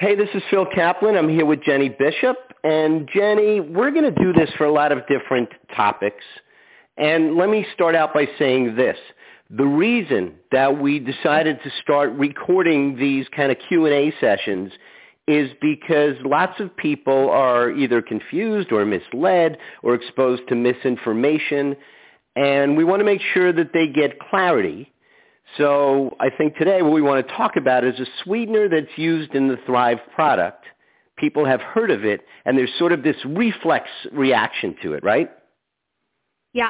Hey, this is Phil Kaplan. I'm here with Jenny Bishop. And Jenny, we're going to do this for a lot of different topics. And let me start out by saying this. The reason that we decided to start recording these kind of Q&A sessions is because lots of people are either confused or misled or exposed to misinformation. And we want to make sure that they get clarity. So I think today what we want to talk about is a sweetener that's used in the Thrive product. People have heard of it, and there's sort of this reflex reaction to it, right? Yeah.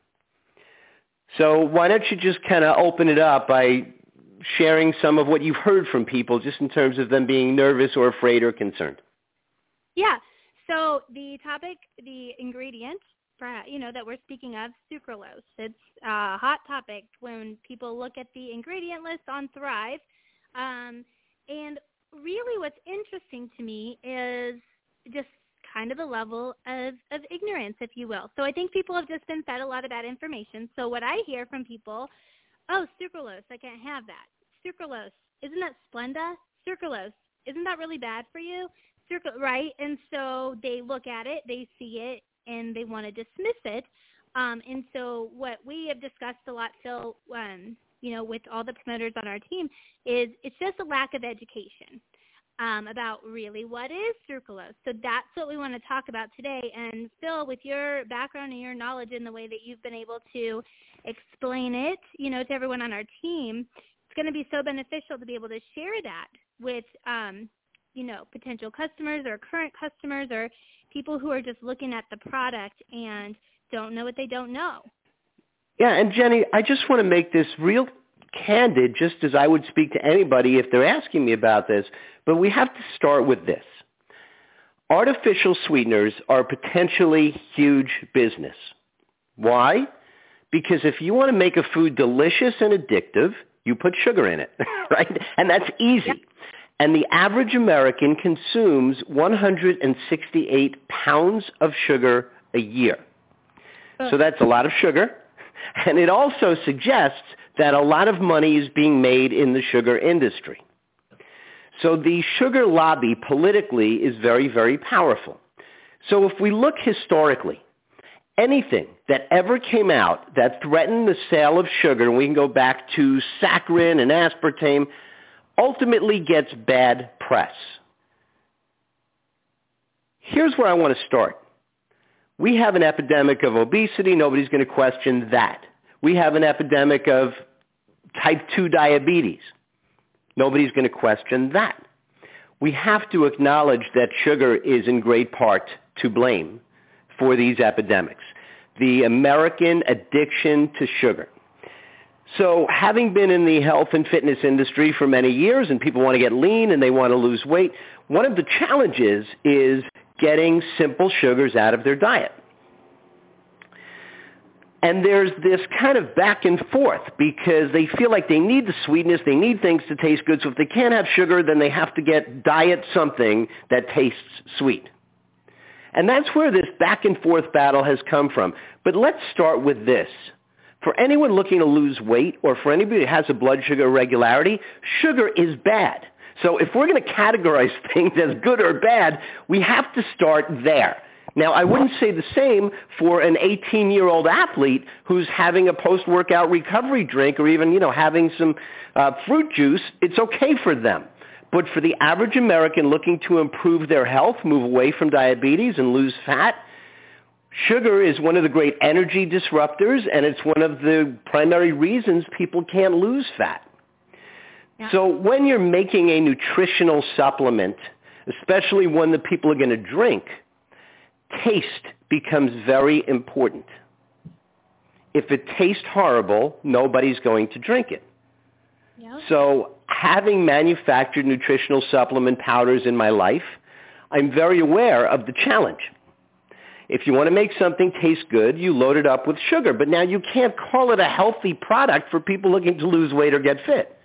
So why don't you just kind of open it up by sharing some of what you've heard from people just in terms of them being nervous or afraid or concerned? Yeah. So the topic, the ingredient, that we're speaking of, sucralose. It's a hot topic when people look at the ingredient list on Thrive. And really what's interesting to me is just kind of the level of ignorance, if you will. So I think people have just been fed a lot of bad information. So what I hear from people, oh, sucralose, I can't have that. Sucralose, isn't that Splenda? Sucralose, isn't that really bad for you? Right? And so they look at it, they see it, and they want to dismiss it. And so what we have discussed a lot, Phil, with all the promoters on our team, is it's just a lack of education about really what is sucralose. So that's what we want to talk about today. And Phil, with your background and your knowledge in the way that you've been able to explain it, to everyone on our team, it's going to be so beneficial to be able to share that with, potential customers or current customers or people who are just looking at the product and don't know what they don't know. Yeah, and Jenny, I just want to make this real candid, just as I would speak to anybody if they're asking me about this, but we have to start with this. Artificial sweeteners are potentially huge business. Why? Because if you want to make a food delicious and addictive, you put sugar in it, right? And that's easy. Yep. And the average American consumes 168 pounds of sugar a year. So that's a lot of sugar. And it also suggests that a lot of money is being made in the sugar industry. So the sugar lobby politically is very, very powerful. So if we look historically, anything that ever came out that threatened the sale of sugar, and we can go back to saccharin and aspartame, ultimately gets bad press. Here's where I want to start. We have an epidemic of obesity. Nobody's going to question that. We have an epidemic of type 2 diabetes. Nobody's going to question that. We have to acknowledge that sugar is in great part to blame for these epidemics. The American addiction to sugar. So having been in the health and fitness industry for many years, and people want to get lean and they want to lose weight, one of the challenges is getting simple sugars out of their diet. And there's this kind of back and forth because they feel like they need the sweetness, they need things to taste good, so if they can't have sugar, then they have to get diet something that tastes sweet. And that's where this back and forth battle has come from. But let's start with this. For anyone looking to lose weight or for anybody who has a blood sugar irregularity, sugar is bad. So if we're going to categorize things as good or bad, we have to start there. Now, I wouldn't say the same for an 18-year-old athlete who's having a post-workout recovery drink or even, having some fruit juice. It's okay for them. But for the average American looking to improve their health, move away from diabetes and lose fat, sugar is one of the great energy disruptors, and it's one of the primary reasons people can't lose fat. Yeah. So when you're making a nutritional supplement, especially one that people are going to drink, taste becomes very important. If it tastes horrible, nobody's going to drink it. Yeah. So having manufactured nutritional supplement powders in my life, I'm very aware of the challenge. If you want to make something taste good, you load it up with sugar. But now you can't call it a healthy product for people looking to lose weight or get fit.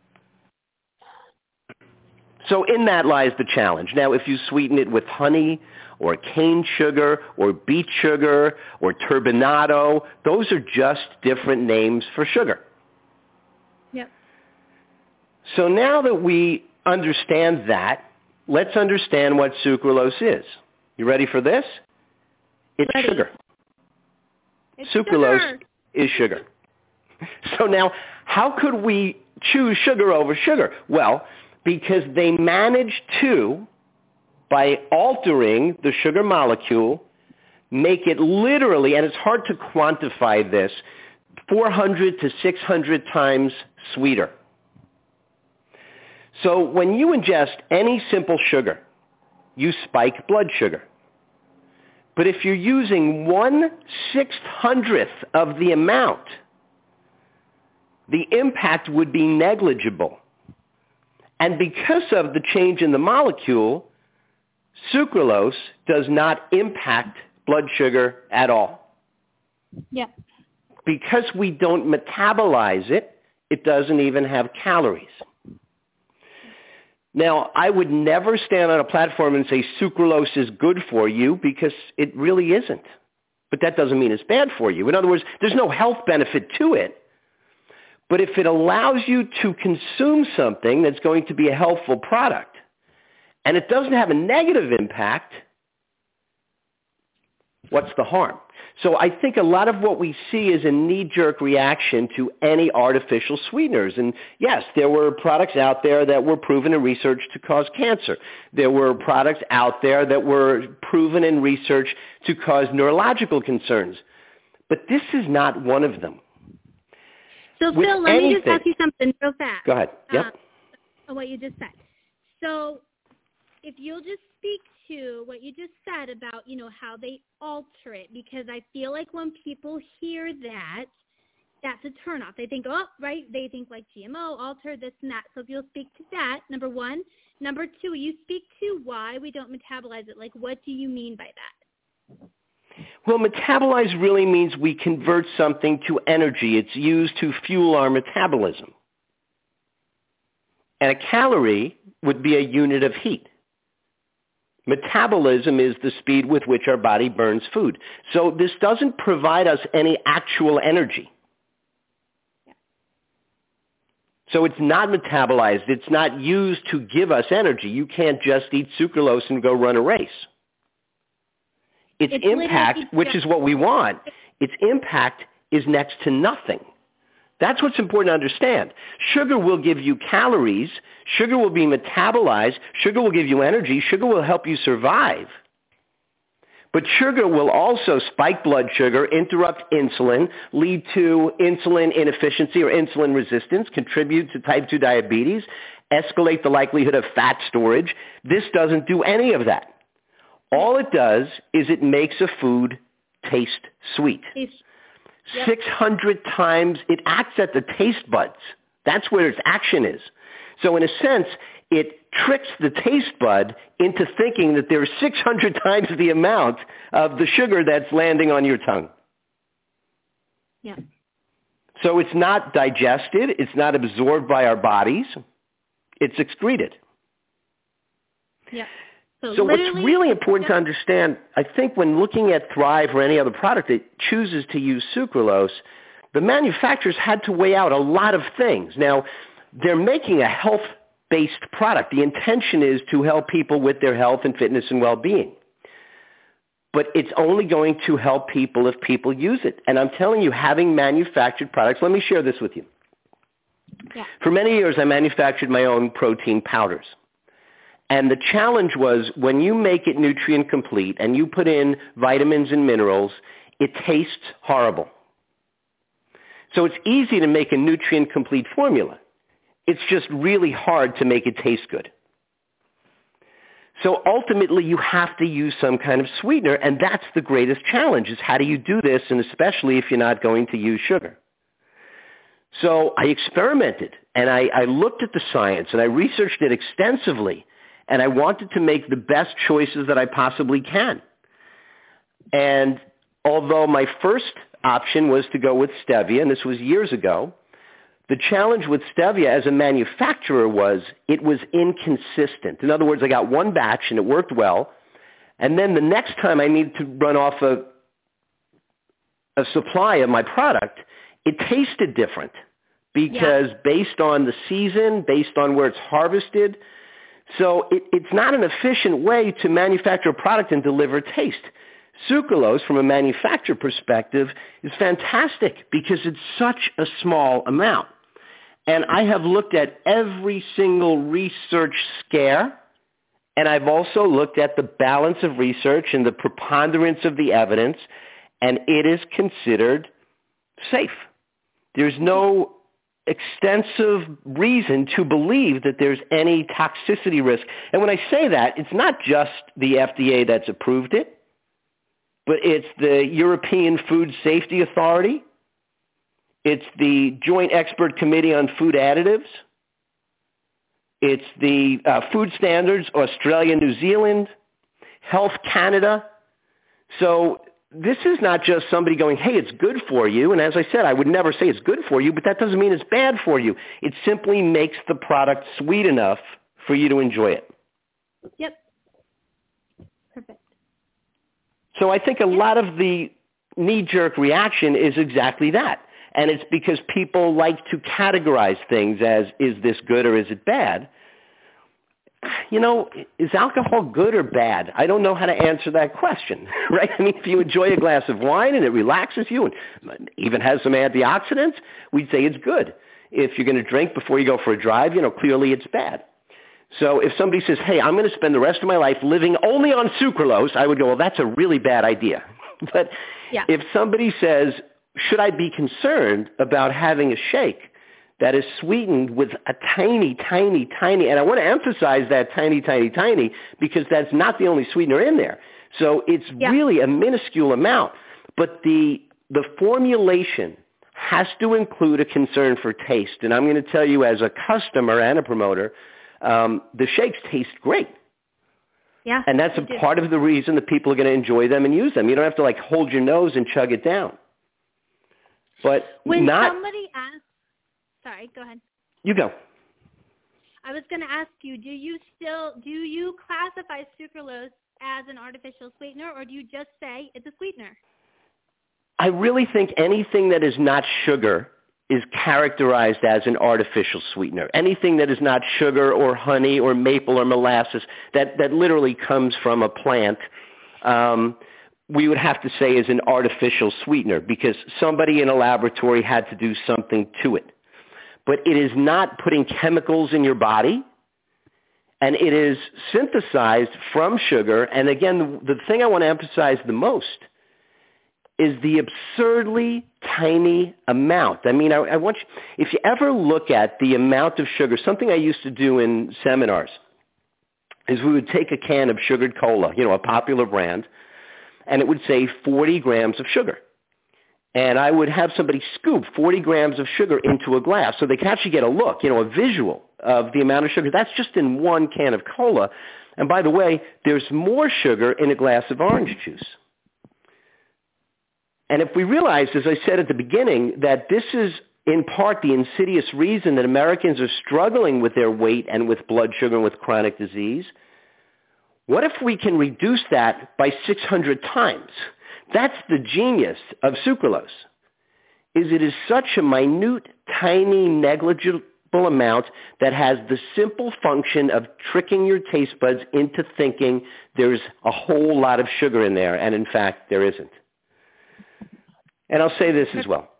So in that lies the challenge. Now, if you sweeten it with honey or cane sugar or beet sugar or turbinado, those are just different names for sugar. Yep. So now that we understand that, let's understand what sucralose is. You ready for this? It's Ready. sugar. It's Sucralose sugar. is sugar. So now, how could we choose sugar over sugar? Well, because they managed to, by altering the sugar molecule, make it literally, and it's hard to quantify this, 400 to 600 times sweeter. So when you ingest any simple sugar, you spike blood sugar. But if you're using 1/600th of the amount, the impact would be negligible. And because of the change in the molecule, sucralose does not impact blood sugar at all. Yeah. Because we don't metabolize it, it doesn't even have calories. Now, I would never stand on a platform and say sucralose is good for you because it really isn't. But that doesn't mean it's bad for you. In other words, there's no health benefit to it. But if it allows you to consume something that's going to be a helpful product, and it doesn't have a negative impact, what's the harm? So I think a lot of what we see is a knee-jerk reaction to any artificial sweeteners. And yes, there were products out there that were proven in research to cause cancer. There were products out there that were proven in research to cause neurological concerns. But this is not one of them. So, Phil, let me just ask you something real fast. Go ahead. Yep. On what you just said. So if you'll just speak to what you just said about, how they alter it, because I feel like when people hear that, that's a turnoff. They think, oh, right, they think like GMO, alter this and that. So if you'll speak to that, number one. Number two, you speak to why we don't metabolize it. Like, what do you mean by that? Well, metabolize really means we convert something to energy. It's used to fuel our metabolism. And a calorie would be a unit of heat. Metabolism is the speed with which our body burns food. So this doesn't provide us any actual energy. Yeah. So it's not metabolized. It's not used to give us energy. You can't just eat sucralose and go run a race. Its impact, which is what we want, its impact is next to nothing. That's what's important to understand. Sugar will give you calories. Sugar will be metabolized. Sugar will give you energy. Sugar will help you survive. But sugar will also spike blood sugar, interrupt insulin, lead to insulin inefficiency or insulin resistance, contribute to type 2 diabetes, escalate the likelihood of fat storage. This doesn't do any of that. All it does is it makes a food taste sweet. Yep. 600 times it acts at the taste buds. That's where its action is. So in a sense, it tricks the taste bud into thinking that there's 600 times the amount of the sugar that's landing on your tongue. Yeah. So it's not digested. It's not absorbed by our bodies. It's excreted. Yeah. So what's really important to understand, I think when looking at Thrive or any other product that chooses to use sucralose, the manufacturers had to weigh out a lot of things. Now, they're making a health-based product. The intention is to help people with their health and fitness and well-being. But it's only going to help people if people use it. And I'm telling you, having manufactured products, let me share this with you. Yeah. For many years, I manufactured my own protein powders. And the challenge was when you make it nutrient complete and you put in vitamins and minerals, it tastes horrible. So it's easy to make a nutrient complete formula. It's just really hard to make it taste good. So ultimately you have to use some kind of sweetener, and that's the greatest challenge is how do you do this, and especially if you're not going to use sugar. So I experimented, and I looked at the science, and I researched it extensively. And I wanted to make the best choices that I possibly can. And although my first option was to go with stevia, and this was years ago, the challenge with stevia as a manufacturer was it was inconsistent. In other words, I got one batch and it worked well. And then the next time I needed to run off a supply of my product, it tasted different because based on the season, based on where it's harvested, So it's not an efficient way to manufacture a product and deliver taste. Sucralose, from a manufacturer perspective, is fantastic because it's such a small amount. And I have looked at every single research scare, and I've also looked at the balance of research and the preponderance of the evidence, and it is considered safe. There's no extensive reason to believe that there's any toxicity risk. And when I say that, it's not just the FDA that's approved it, but it's the European Food Safety Authority. It's the Joint Expert Committee on Food Additives. It's the Food Standards Australia, New Zealand, Health Canada. So this is not just somebody going, hey, it's good for you. And as I said, I would never say it's good for you, but that doesn't mean it's bad for you. It simply makes the product sweet enough for you to enjoy it. Yep. Perfect. So I think a lot of the knee-jerk reaction is exactly that. And it's because people like to categorize things as, is this good or is it bad? You know, is alcohol good or bad? I don't know how to answer that question, right? I mean, if you enjoy a glass of wine and it relaxes you and even has some antioxidants, we'd say it's good. If you're going to drink before you go for a drive, you know, clearly it's bad. So if somebody says, hey, I'm going to spend the rest of my life living only on sucralose, I would go, well, that's a really bad idea. But if somebody says, should I be concerned about having a shake that is sweetened with a tiny, tiny, tiny, and I want to emphasize that tiny, tiny, tiny, because that's not the only sweetener in there. So it's really a minuscule amount. But the formulation has to include a concern for taste. And I'm going to tell you, as a customer and a promoter, the shakes taste great. Yeah, and that's a part of the reason that people are going to enjoy them and use them. You don't have to like hold your nose and chug it down. But when somebody asks, sorry, go ahead. You go. I was going to ask you, do you classify sucralose as an artificial sweetener, or do you just say it's a sweetener? I really think anything that is not sugar is characterized as an artificial sweetener. Anything that is not sugar or honey or maple or molasses that literally comes from a plant, we would have to say is an artificial sweetener because somebody in a laboratory had to do something to it. But it is not putting chemicals in your body, and it is synthesized from sugar. And again, the thing I want to emphasize the most is the absurdly tiny amount. I mean, I want you, if you ever look at the amount of sugar, something I used to do in seminars is we would take a can of sugared cola, a popular brand, and it would say 40 grams of sugar. And I would have somebody scoop 40 grams of sugar into a glass so they can actually get a look, a visual of the amount of sugar. That's just in one can of cola. And by the way, there's more sugar in a glass of orange juice. And if we realize, as I said at the beginning, that this is in part the insidious reason that Americans are struggling with their weight and with blood sugar and with chronic disease, what if we can reduce that by 600 times? That's the genius of sucralose, is it is such a minute, tiny, negligible amount that has the simple function of tricking your taste buds into thinking there's a whole lot of sugar in there, and in fact, there isn't. And I'll say this as well.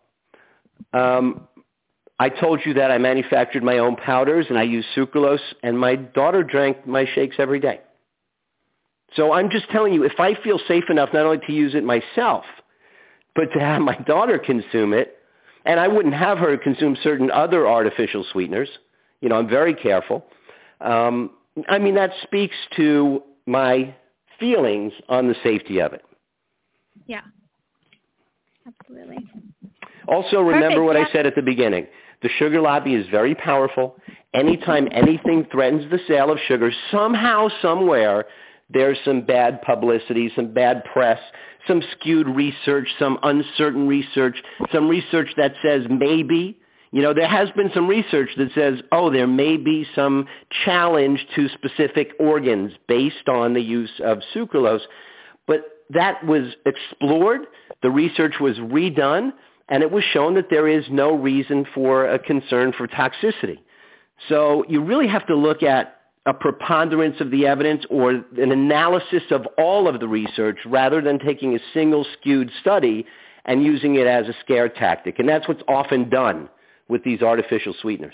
I told you that I manufactured my own powders, and I use sucralose, and my daughter drank my shakes every day. So I'm just telling you, if I feel safe enough not only to use it myself, but to have my daughter consume it, and I wouldn't have her consume certain other artificial sweeteners, I'm very careful. That speaks to my feelings on the safety of it. Yeah, absolutely. Also, remember what I said at the beginning. The sugar lobby is very powerful. Anytime anything threatens the sale of sugar, somehow, somewhere, there's some bad publicity, some bad press, some skewed research, some uncertain research, some research that says maybe. There has been some research that says, there may be some challenge to specific organs based on the use of sucralose. But that was explored, the research was redone, and it was shown that there is no reason for a concern for toxicity. So you really have to look at a preponderance of the evidence or an analysis of all of the research rather than taking a single skewed study and using it as a scare tactic. And that's what's often done with these artificial sweeteners.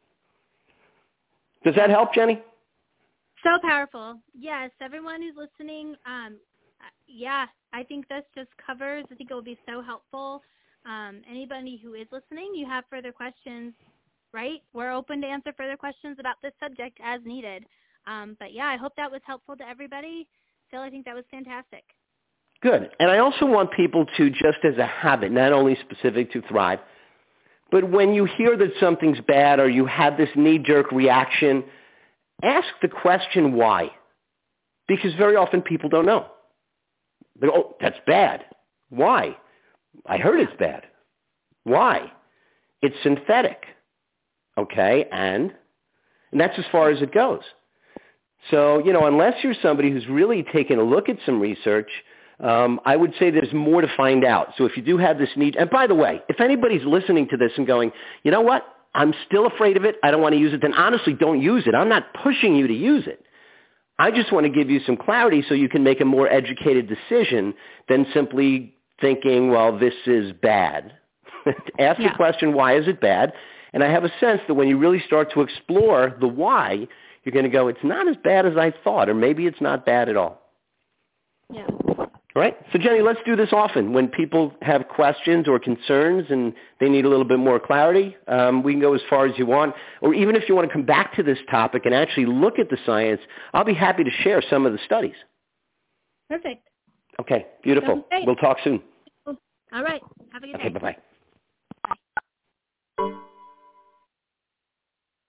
Does that help, Jenny? So powerful. Yes, everyone who's listening, yeah, I think this just covers. I think it will be so helpful. Anybody who is listening, you have further questions, right? We're open to answer further questions about this subject as needed. But yeah, I hope that was helpful to everybody. Phil, I think that was fantastic. Good. And I also want people to, just as a habit, not only specific to Thrive, but when you hear that something's bad or you have this knee-jerk reaction, ask the question why. Because very often people don't know. They go, oh, that's bad. Why? I heard it's bad. Why? It's synthetic. Okay, and that's as far as it goes. So, unless you're somebody who's really taken a look at some research, I would say there's more to find out. So if you do have this need, and by the way, if anybody's listening to this and going, you know what, I'm still afraid of it, I don't want to use it, then honestly don't use it. I'm not pushing you to use it. I just want to give you some clarity so you can make a more educated decision than simply thinking, well, this is bad. Ask the question, why is it bad? And I have a sense that when you really start to explore the why, you're going to go, it's not as bad as I thought, or maybe it's not bad at all. Yeah. All right? So, Jenny, let's do this often. When people have questions or concerns and they need a little bit more clarity, we can go as far as you want. Or even if you want to come back to this topic and actually look at the science, I'll be happy to share some of the studies. Perfect. Okay, beautiful. We'll talk soon. All right. Have a good day. Okay, bye-bye.